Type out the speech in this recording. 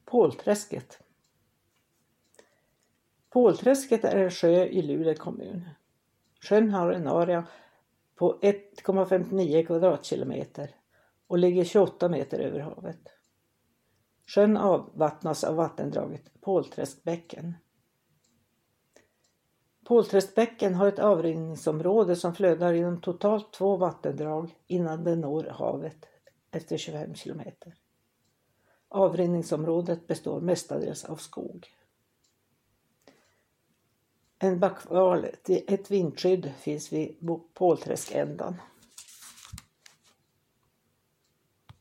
Pålträsket. Pålträsket är en sjö i Luleå kommun. Sjön har en area på 1,59 kvadratkilometer och ligger 28 meter över havet. Sjön avvattnas av vattendraget Pålträskbäcken. Pålträskbäcken har ett avrinningsområde som flödar genom totalt 2 vattendrag innan det når havet efter 25 kilometer. Avrinningsområdet består mestadels av skog. En backval, ett vindskydd, finns vid Pålträskändan.